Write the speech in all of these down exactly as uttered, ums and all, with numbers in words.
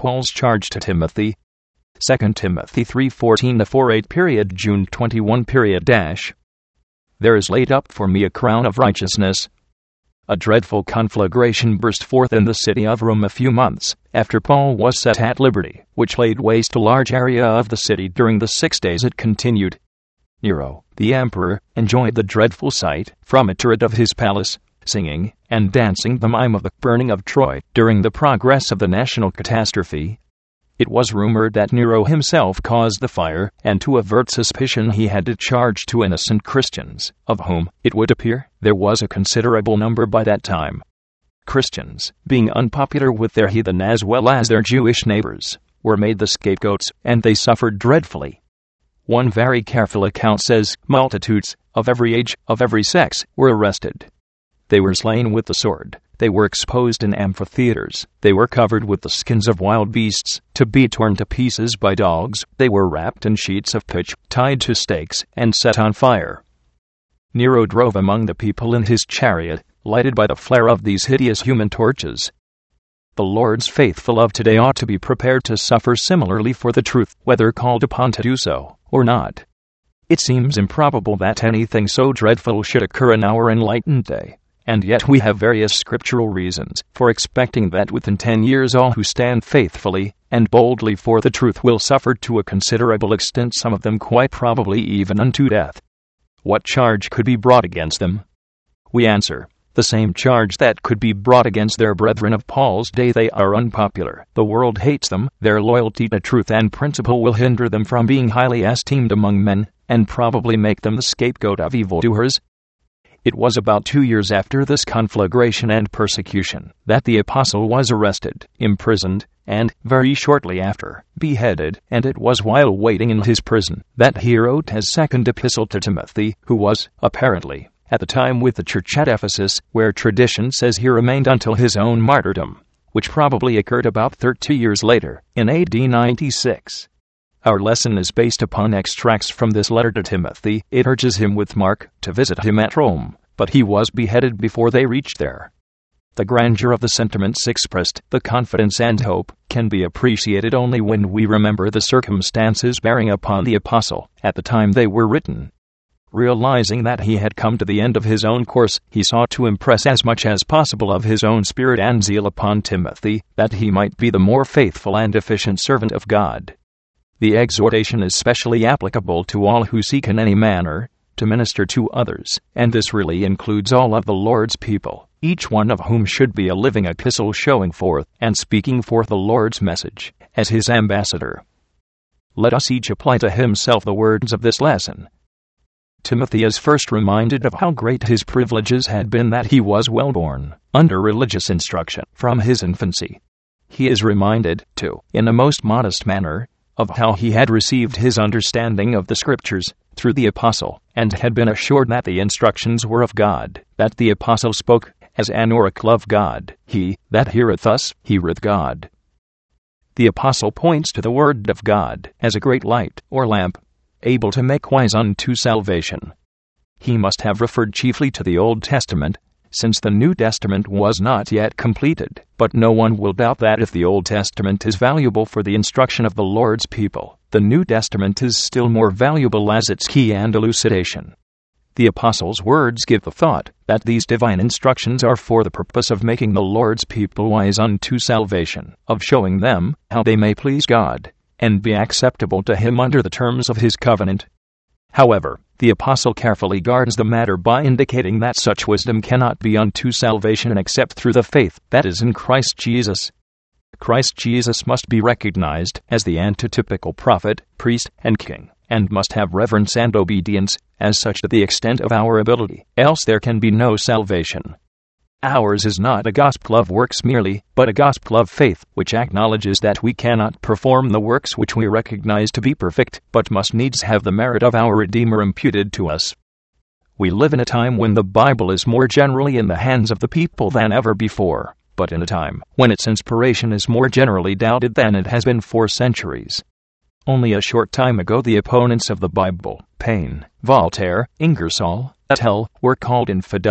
Paul's charge to Timothy. Second Timothy three fourteen to forty-eight period June twenty-first period dash. There is laid up for me a crown of righteousness. A dreadful conflagration burst forth in the city of Rome a few months after Paul was set at liberty, which laid waste a large area of the city during the six days it continued. Nero, the emperor, enjoyed the dreadful sight from a turret of his palace, singing and dancing the mime of the burning of Troy during the progress of the national catastrophe. It was rumored that Nero himself caused the fire, and to avert suspicion he had to charge two innocent Christians, of whom, it would appear, there was a considerable number by that time. Christians, being unpopular with their heathen as well as their Jewish neighbors, were made the scapegoats, and they suffered dreadfully. One very careful account says, multitudes, of every age, of every sex, were arrested. They were slain with the sword. They were exposed in amphitheaters. They were covered with the skins of wild beasts, to be torn to pieces by dogs. They were wrapped in sheets of pitch, tied to stakes, and set on fire. Nero drove among the people in his chariot, lighted by the flare of these hideous human torches. The Lord's faithful of today ought to be prepared to suffer similarly for the truth, whether called upon to do so or not. It seems improbable that anything so dreadful should occur in our enlightened day. And yet we have various scriptural reasons for expecting that within ten years all who stand faithfully and boldly for the truth will suffer to a considerable extent, some of them quite probably even unto death. What charge could be brought against them? We answer, the same charge that could be brought against their brethren of Paul's day. They are unpopular. The world hates them. Their loyalty to truth and principle will hinder them from being highly esteemed among men, and probably make them the scapegoat of evildoers. It was about two years after this conflagration and persecution that the apostle was arrested, imprisoned, and, very shortly after, beheaded, and it was while waiting in his prison that he wrote his second epistle to Timothy, who was, apparently, at the time with the church at Ephesus, where tradition says he remained until his own martyrdom, which probably occurred about thirty years later, in A D ninety-six. Our lesson is based upon extracts from this letter to Timothy. It urges him with Mark to visit him at Rome, but he was beheaded before they reached there. The grandeur of the sentiments expressed, the confidence and hope, can be appreciated only when we remember the circumstances bearing upon the apostle at the time they were written. Realizing that he had come to the end of his own course, he sought to impress as much as possible of his own spirit and zeal upon Timothy, that he might be the more faithful and efficient servant of God. The exhortation is specially applicable to all who seek in any manner to minister to others, and this really includes all of the Lord's people, each one of whom should be a living epistle showing forth and speaking forth the Lord's message as his ambassador. Let us each apply to himself the words of this lesson. Timothy is first reminded of how great his privileges had been, that he was well born under religious instruction from his infancy. He is reminded, too, in a most modest manner, of how he had received his understanding of the Scriptures through the apostle, and had been assured that the instructions were of God, that the apostle spoke as an oracle of God. He that heareth us, heareth God. The apostle points to the word of God as a great light, or lamp, able to make wise unto salvation. He must have referred chiefly to the Old Testament, since the New Testament was not yet completed, but no one will doubt that if the Old Testament is valuable for the instruction of the Lord's people, the New Testament is still more valuable as its key and elucidation. The apostle's words give the thought that these divine instructions are for the purpose of making the Lord's people wise unto salvation, of showing them how they may please God and be acceptable to Him under the terms of His covenant. However, the apostle carefully guards the matter by indicating that such wisdom cannot be unto salvation except through the faith that is in Christ Jesus. Christ Jesus must be recognized as the antitypical prophet, priest, and king, and must have reverence and obedience as such to the extent of our ability, else there can be no salvation. Ours is not a gospel of works merely, but a gospel of faith, which acknowledges that we cannot perform the works which we recognize to be perfect, but must needs have the merit of our Redeemer imputed to us. We live in a time when the Bible is more generally in the hands of the people than ever before, but in a time when its inspiration is more generally doubted than it has been for centuries. Only a short time ago the opponents of the Bible, Paine, Voltaire, Ingersoll, et al., were called infidels,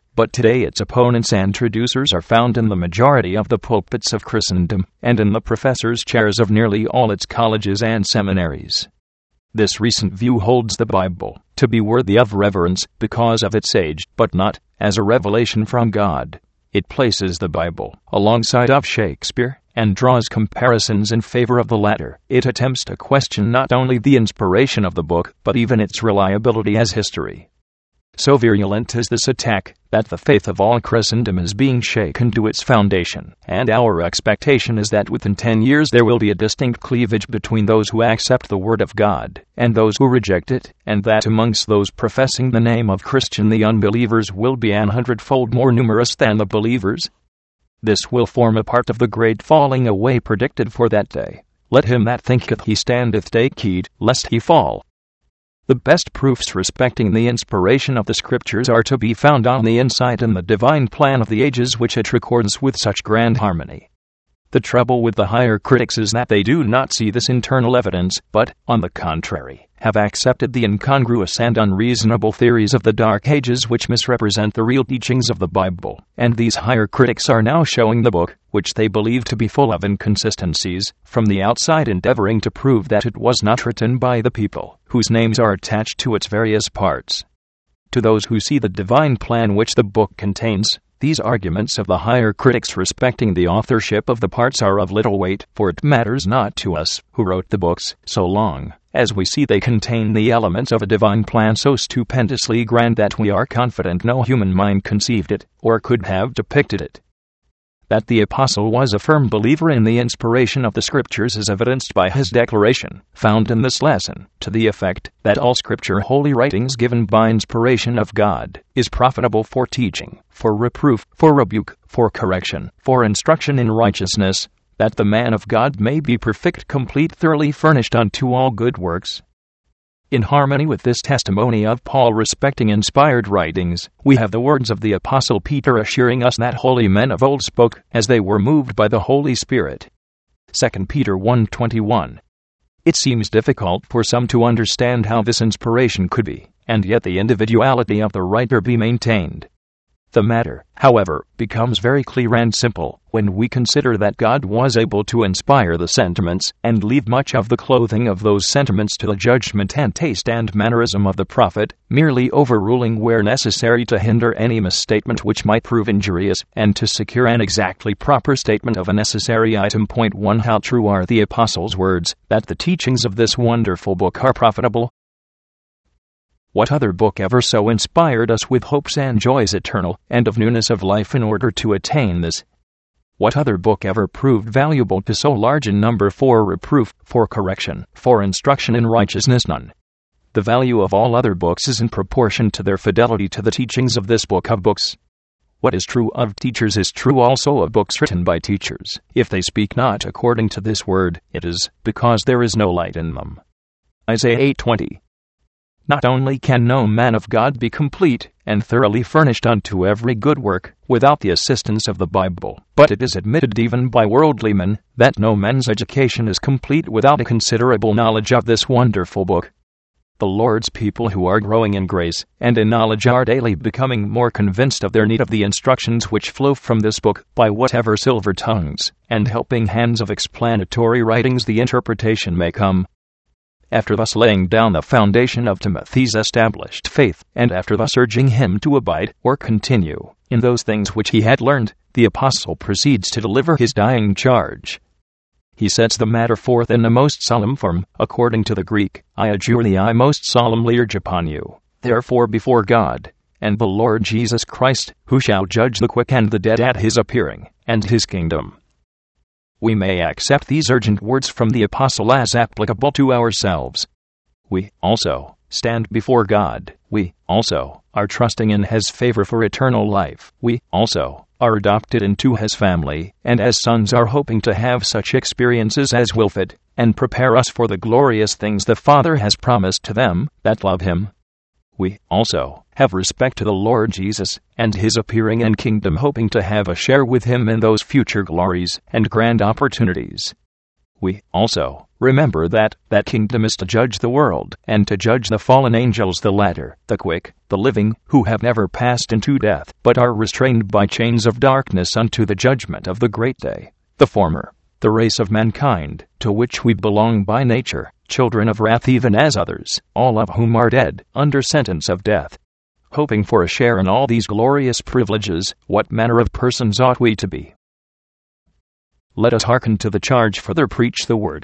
but today its opponents and traducers are found in the majority of the pulpits of Christendom, and in the professors' chairs of nearly all its colleges and seminaries. This recent view holds the Bible to be worthy of reverence because of its age, but not as a revelation from God. It places the Bible alongside of Shakespeare and draws comparisons in favor of the latter. It attempts to question not only the inspiration of the book, but even its reliability as history. So virulent is this attack that the faith of all Christendom is being shaken to its foundation, and our expectation is that within ten years there will be a distinct cleavage between those who accept the Word of God and those who reject it, and that amongst those professing the name of Christian the unbelievers will be an hundredfold more numerous than the believers. This will form a part of the great falling away predicted for that day. Let him that thinketh he standeth take heed, lest he fall. The best proofs respecting the inspiration of the Scriptures are to be found on the insight in the divine plan of the ages which it records with such grand harmony. The trouble with the higher critics is that they do not see this internal evidence, but, on the contrary, have accepted the incongruous and unreasonable theories of the Dark Ages which misrepresent the real teachings of the Bible, and these higher critics are now showing the book, which they believe to be full of inconsistencies, from the outside endeavoring to prove that it was not written by the people, whose names are attached to its various parts. To those who see the divine plan which the book contains, these arguments of the higher critics respecting the authorship of the parts are of little weight, for it matters not to us, who wrote the books, so long as we see they contain the elements of a divine plan so stupendously grand that we are confident no human mind conceived it, or could have depicted it. That the apostle was a firm believer in the inspiration of the Scriptures is evidenced by his declaration, found in this lesson, to the effect that all Scripture, holy writings given by inspiration of God, is profitable for teaching, for reproof, for rebuke, for correction, for instruction in righteousness, that the man of God may be perfect, complete, thoroughly furnished unto all good works. In harmony with this testimony of Paul respecting inspired writings, we have the words of the Apostle Peter assuring us that holy men of old spoke as they were moved by the Holy Spirit. Second Peter one twenty-one. It seems difficult for some to understand how this inspiration could be, and yet the individuality of the writer be maintained. The matter, however, becomes very clear and simple when we consider that God was able to inspire the sentiments and leave much of the clothing of those sentiments to the judgment and taste and mannerism of the prophet, merely overruling where necessary to hinder any misstatement which might prove injurious, and to secure an exactly proper statement of a necessary item. Point one. How true are the apostles' words, that the teachings of this wonderful book are profitable? What other book ever so inspired us with hopes and joys eternal, and of newness of life in order to attain this? What other book ever proved valuable to so large a number for reproof, for correction, for instruction in righteousness? None. The value of all other books is in proportion to their fidelity to the teachings of this book of books. What is true of teachers is true also of books written by teachers. If they speak not according to this word, it is because there is no light in them. Isaiah eight twenty. Not only can no man of God be complete and thoroughly furnished unto every good work without the assistance of the Bible, but it is admitted even by worldly men that no man's education is complete without a considerable knowledge of this wonderful book. The Lord's people who are growing in grace and in knowledge are daily becoming more convinced of their need of the instructions which flow from this book, by whatever silver tongues and helping hands of explanatory writings the interpretation may come. After thus laying down the foundation of Timothy's established faith, and after thus urging him to abide, or continue, in those things which he had learned, the apostle proceeds to deliver his dying charge. He sets the matter forth in a most solemn form, according to the Greek, I adjure thee, I most solemnly urge upon you, therefore before God, and the Lord Jesus Christ, who shall judge the quick and the dead at his appearing, and his kingdom. We may accept these urgent words from the apostle as applicable to ourselves. We, also, stand before God. We, also, are trusting in his favor for eternal life. We, also, are adopted into his family, and as sons are hoping to have such experiences as will fit and prepare us for the glorious things the Father has promised to them that love him. We, also, have respect to the Lord Jesus and his appearing and kingdom, hoping to have a share with him in those future glories and grand opportunities. We also remember that that kingdom is to judge the world, and to judge the fallen angels, the latter, the quick, the living, who have never passed into death, but are restrained by chains of darkness unto the judgment of the great day. The former, the race of mankind, to which we belong by nature, children of wrath even as others, all of whom are dead, under sentence of death. Hoping for a share in all these glorious privileges, what manner of persons ought we to be? Let us hearken to the charge, further preach the word.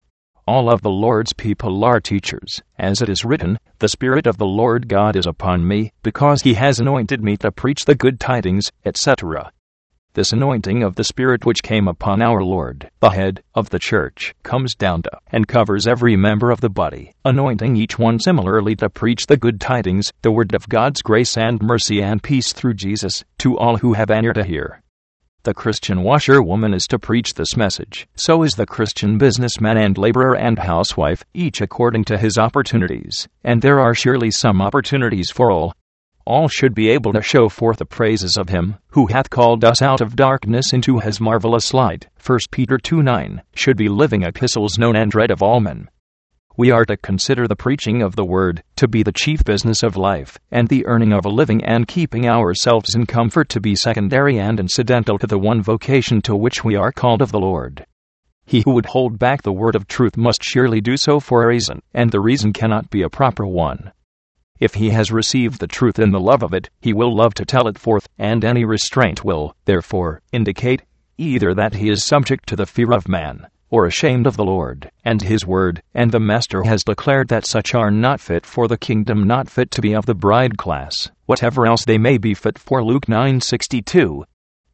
All of the Lord's people are teachers, as it is written, "The Spirit of the Lord God is upon me, because he has anointed me to preach the good tidings," et cetera. This anointing of the Spirit which came upon our Lord, the head of the church, comes down to and covers every member of the body, anointing each one similarly to preach the good tidings, the word of God's grace and mercy and peace through Jesus, to all who have an ear to hear. The Christian washerwoman is to preach this message. So is the Christian businessman and laborer and housewife, each according to his opportunities, and there are surely some opportunities for all. All should be able to show forth the praises of him who hath called us out of darkness into his marvelous light. First Peter two nine, should be living epistles known and read of all men. We are to consider the preaching of the word to be the chief business of life, and the earning of a living and keeping ourselves in comfort to be secondary and incidental to the one vocation to which we are called of the Lord. He who would hold back the word of truth must surely do so for a reason, and the reason cannot be a proper one. If he has received the truth in the love of it, he will love to tell it forth, and any restraint will, therefore, indicate either that he is subject to the fear of man, or ashamed of the Lord and his word, and the Master has declared that such are not fit for the kingdom, not fit to be of the bride class, whatever else they may be fit for. Luke nine sixty-two.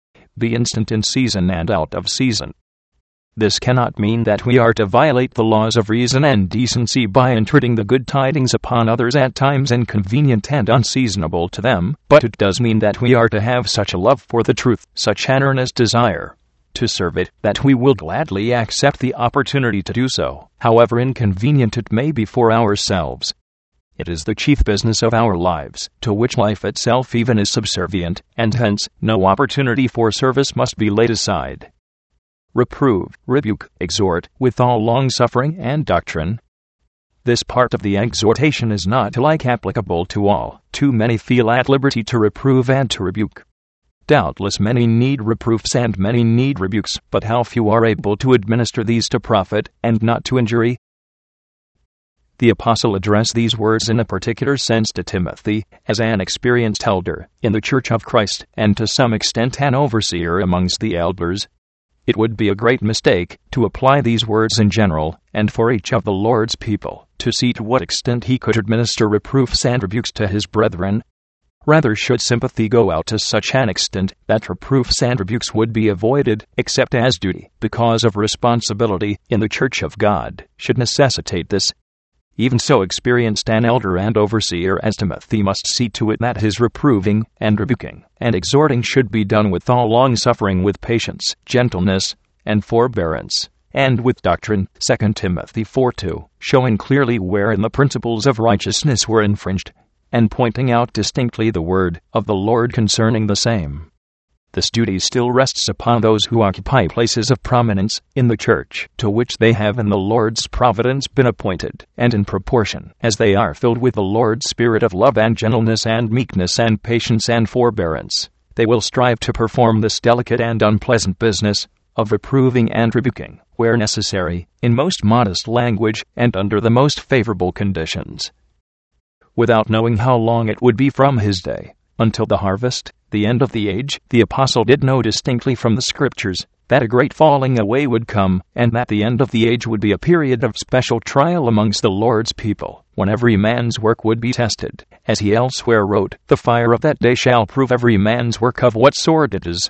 Be instant in season and out of season. This cannot mean that we are to violate the laws of reason and decency by intruding the good tidings upon others at times inconvenient and unseasonable to them, but it does mean that we are to have such a love for the truth, such an earnest desire to serve it, that we will gladly accept the opportunity to do so, however inconvenient it may be for ourselves. It is the chief business of our lives, to which life itself even is subservient, and hence no opportunity for service must be laid aside. Reprove, rebuke, exhort, with all long-suffering and doctrine. This part of the exhortation is not alike applicable to all. Too many feel at liberty to reprove and to rebuke. Doubtless many need reproofs and many need rebukes, but how few are able to administer these to profit and not to injury? The apostle addressed these words in a particular sense to Timothy, as an experienced elder in the Church of Christ, and to some extent an overseer amongst the elders. It would be a great mistake to apply these words in general, and for each of the Lord's people to see to what extent he could administer reproofs and rebukes to his brethren. Rather should sympathy go out to such an extent that reproofs and rebukes would be avoided, except as duty, because of responsibility, in the Church of God, should necessitate this. Even so experienced an elder and overseer as Timothy must see to it that his reproving, and rebuking, and exhorting should be done with all long-suffering, with patience, gentleness, and forbearance, and with doctrine, Second Timothy four two, showing clearly wherein the principles of righteousness were infringed, and pointing out distinctly the word of the Lord concerning the same. This duty still rests upon those who occupy places of prominence in the church, to which they have in the Lord's providence been appointed, and in proportion as they are filled with the Lord's spirit of love and gentleness and meekness and patience and forbearance, they will strive to perform this delicate and unpleasant business of reproving and rebuking, where necessary, in most modest language and under the most favorable conditions. Without knowing how long it would be from his day until the harvest, the end of the age, the apostle did know distinctly from the Scriptures that a great falling away would come, and that the end of the age would be a period of special trial amongst the Lord's people, when every man's work would be tested. As he elsewhere wrote, "The fire of that day shall prove every man's work of what sort it is."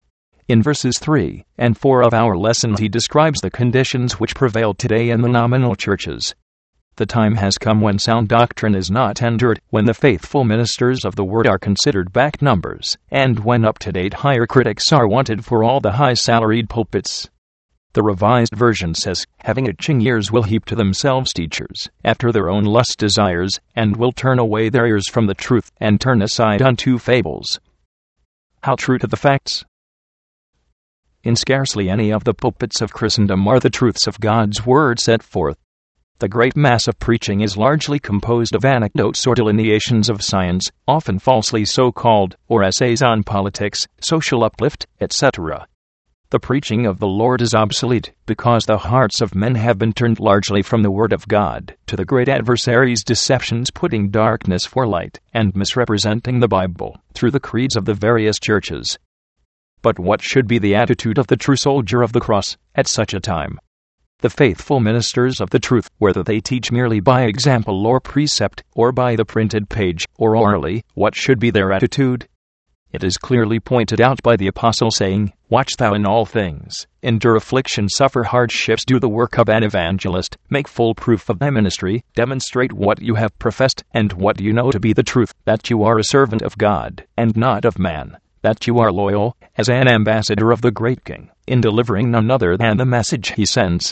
In verses three and four of our lesson he describes the conditions which prevail today in the nominal churches. The time has come when sound doctrine is not endured, when the faithful ministers of the word are considered back numbers, and when up-to-date higher critics are wanted for all the high-salaried pulpits. The Revised Version says, "Having itching ears will heap to themselves teachers, after their own lust desires, and will turn away their ears from the truth, and turn aside unto fables." How true to the facts! in scarcely any of the pulpits of Christendom are the truths of God's Word set forth. The great mass of preaching is largely composed of anecdotes or delineations of science, often falsely so called, or essays on politics, social uplift, et cetera. The preaching of the Lord is obsolete, because the hearts of men have been turned largely from the Word of God to the great adversary's deceptions, putting darkness for light, and misrepresenting the Bible through the creeds of the various churches. But what should be the attitude of the true soldier of the cross at such a time? The faithful ministers of the truth, whether they teach merely by example or precept, or by the printed page, or orally, what should be their attitude? It is clearly pointed out by the Apostle, saying, "Watch thou in all things, endure affliction, suffer hardships, do the work of an evangelist, make full proof of thy ministry, demonstrate what you have professed, and what you know to be the truth, that you are a servant of God, and not of man, that you are loyal, as an ambassador of the great King, in delivering none other than the message he sends."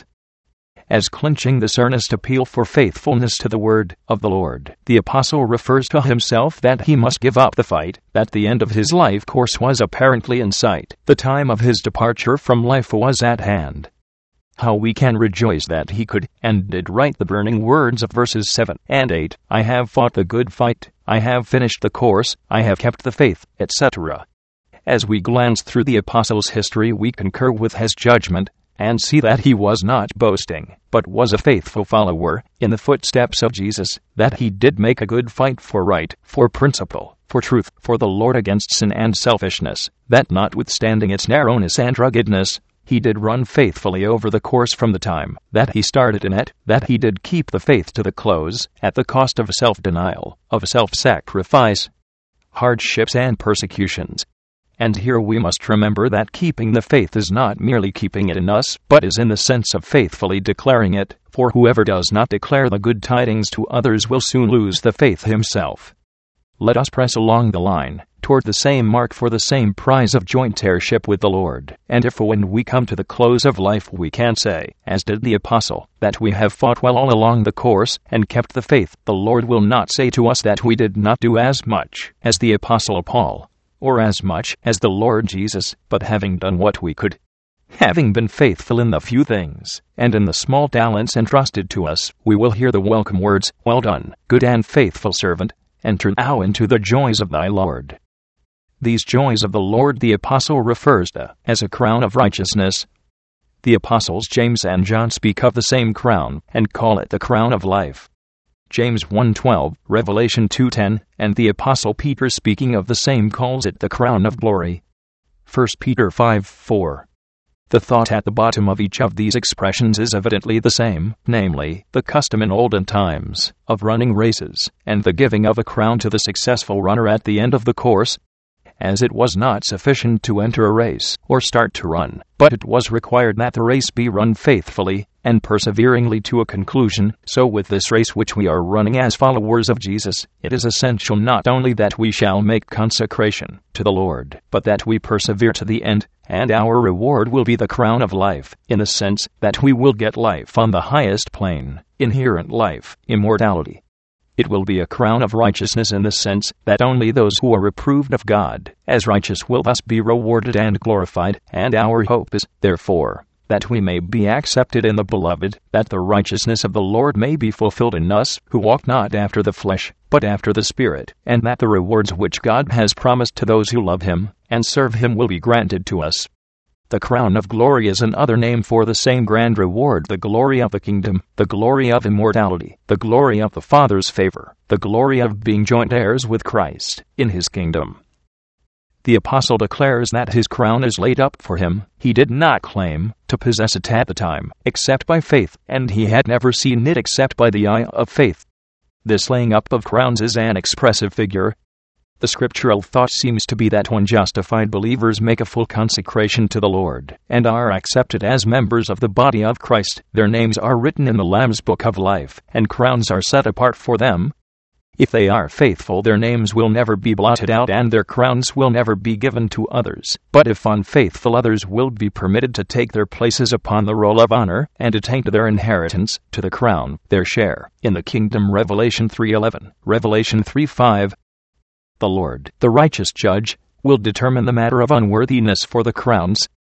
As clinching this earnest appeal for faithfulness to the word of the Lord, the Apostle refers to himself that he must give up the fight, that the end of his life course was apparently in sight, the time of his departure from life was at hand. How we can rejoice that he could, and did write the burning words of verses seven and eight, "I have fought the good fight, I have finished the course, I have kept the faith," et cetera. As we glance through the Apostle's history, we concur with his judgment, and see that he was not boasting, but was a faithful follower in the footsteps of Jesus, that he did make a good fight for right, for principle, for truth, for the Lord, against sin and selfishness, that notwithstanding its narrowness and ruggedness, he did run faithfully over the course from the time that he started in it, that he did keep the faith to the close, at the cost of self-denial, of self-sacrifice, hardships and persecutions. And here we must remember that keeping the faith is not merely keeping it in us, but is in the sense of faithfully declaring it, for whoever does not declare the good tidings to others will soon lose the faith himself. Let us press along the line, toward the same mark, for the same prize of joint heirship with the Lord, and if when we come to the close of life we can say, as did the Apostle, that we have fought well all along the course, and kept the faith, the Lord will not say to us that we did not do as much as the Apostle Paul, or as much as the Lord Jesus, but having done what we could, having been faithful in the few things, and in the small talents entrusted to us, we will hear the welcome words, "Well done, good and faithful servant, enter thou into the joys of thy Lord." These joys of the Lord the Apostle refers to as a crown of righteousness. The Apostles James and John speak of the same crown, and call it the crown of life. James one twelve, Revelation two ten, and the Apostle Peter, speaking of the same, calls it the crown of glory. First Peter five four. The thought at the bottom of each of these expressions is evidently the same, namely, the custom in olden times of running races, and the giving of a crown to the successful runner at the end of the course. As it was not sufficient to enter a race, or start to run, but it was required that the race be run faithfully and perseveringly to a conclusion, so with this race which we are running as followers of Jesus, it is essential not only that we shall make consecration to the Lord, but that we persevere to the end, and our reward will be the crown of life, in the sense that we will get life on the highest plane, inherent life, immortality. It will be a crown of righteousness in the sense that only those who are approved of God as righteous will thus be rewarded and glorified, and our hope is, therefore, that we may be accepted in the Beloved, that the righteousness of the Lord may be fulfilled in us, who walk not after the flesh, but after the Spirit, and that the rewards which God has promised to those who love Him and serve Him will be granted to us. The crown of glory is another name for the same grand reward, the glory of the kingdom, the glory of immortality, the glory of the Father's favor, the glory of being joint heirs with Christ in His kingdom. The Apostle declares that his crown is laid up for him. He did not claim to possess it at the time, except by faith, and he had never seen it except by the eye of faith. This laying up of crowns is an expressive figure. The scriptural thought seems to be that when justified believers make a full consecration to the Lord, and are accepted as members of the body of Christ, their names are written in the Lamb's Book of Life, and crowns are set apart for them. If they are faithful, their names will never be blotted out, and their crowns will never be given to others. But if unfaithful, others will be permitted to take their places upon the roll of honor, and attain to their inheritance, to the crown, their share in the kingdom. Revelation three eleven, Revelation three five. The Lord, the righteous judge, will determine the matter of unworthiness for the crowns.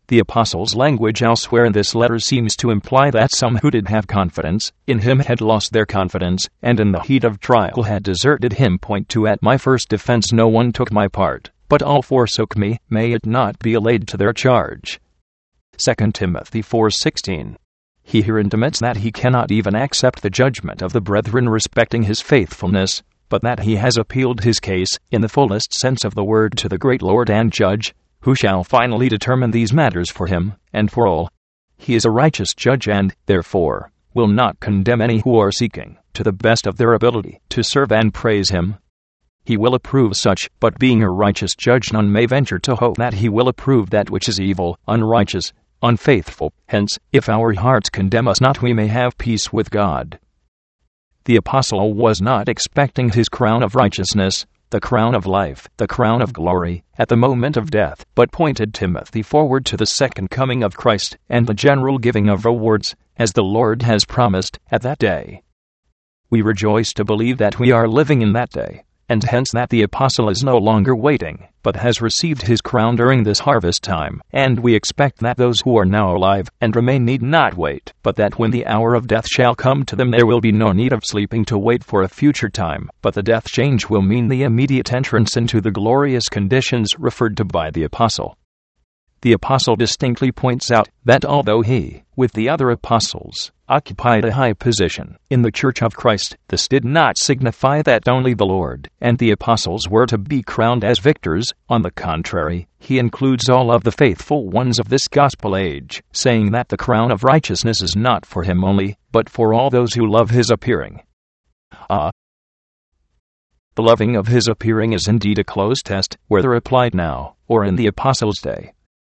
The apostle's language elsewhere in this letter seems to imply that some who did have confidence in him had lost their confidence, and in the heat of trial had deserted him. Point two At my first defense no one took my part, but all forsook me. May it not be laid to their charge. Second Timothy four sixteen. He here intimates that he cannot even accept the judgment of the brethren respecting his faithfulness, but that he has appealed his case, in the fullest sense of the word, to the great Lord and Judge, who shall finally determine these matters for him, and for all. He is a righteous judge and, therefore, will not condemn any who are seeking, to the best of their ability, to serve and praise him. He will approve such, but being a righteous judge none may venture to hope that he will approve that which is evil, unrighteous, unfaithful. Hence, if our hearts condemn us not, we may have peace with God. The apostle was not expecting his crown of righteousness, the crown of life, the crown of glory, at the moment of death, but pointed Timothy forward to the second coming of Christ, and the general giving of rewards, as the Lord has promised, at that day. We rejoice to believe that we are living in that day, and hence that the apostle is no longer waiting, but has received his crown during this harvest time, and we expect that those who are now alive and remain need not wait, but that when the hour of death shall come to them there will be no need of sleeping to wait for a future time, but the death change will mean the immediate entrance into the glorious conditions referred to by the apostle. The apostle distinctly points out that although he, with the other apostles, occupied a high position in the Church of Christ, this did not signify that only the Lord and the apostles were to be crowned as victors. On the contrary, he includes all of the faithful ones of this gospel age, saying that the crown of righteousness is not for him only, but for all those who love his appearing. Ah! The loving of his appearing is indeed a closed test, whether applied now or in the apostles' day.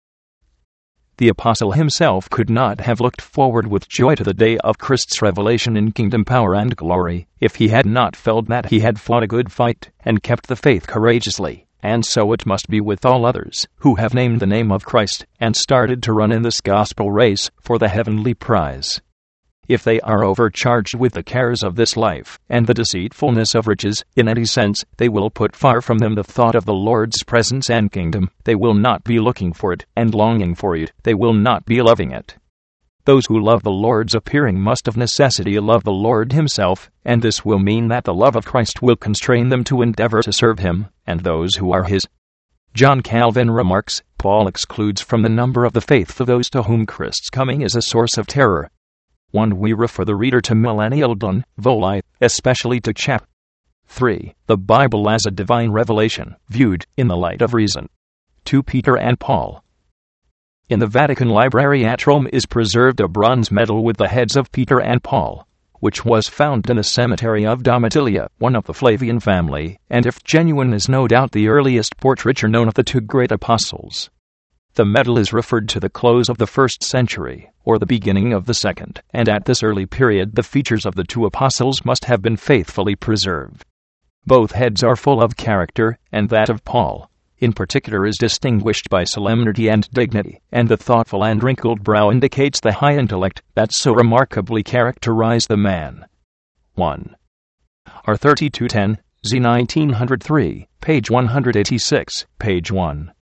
The apostle himself could not have looked forward with joy to the day of Christ's revelation in kingdom power and glory, if he had not felt that he had fought a good fight and kept the faith courageously, and so it must be with all others who have named the name of Christ and started to run in this gospel race for the heavenly prize. If they are overcharged with the cares of this life and the deceitfulness of riches, in any sense, they will put far from them the thought of the Lord's presence and kingdom. They will not be looking for it and longing for it. They will not be loving it. Those who love the Lord's appearing must of necessity love the Lord himself, and this will mean that the love of Christ will constrain them to endeavor to serve him, and those who are his. John Calvin remarks, Paul excludes from the number of the faithful those to whom Christ's coming is a source of terror. one We refer the reader to Millennial Don Voli, especially to chap. three The Bible as a divine revelation, viewed in the light of reason. two Peter and Paul. In the Vatican Library at Rome is preserved a bronze medal with the heads of Peter and Paul, which was found in the cemetery of Domitilia, one of the Flavian family, and if genuine is no doubt the earliest portraiture known of the two great apostles. The medal is referred to the close of the first century, or the beginning of the second, and at this early period the features of the two apostles must have been faithfully preserved. Both heads are full of character, and that of Paul, in particular, is distinguished by solemnity and dignity, and the thoughtful and wrinkled brow indicates the high intellect that so remarkably characterized the man. one R thirty-two ten, Z nineteen oh three, page one hundred eighty-six, page one.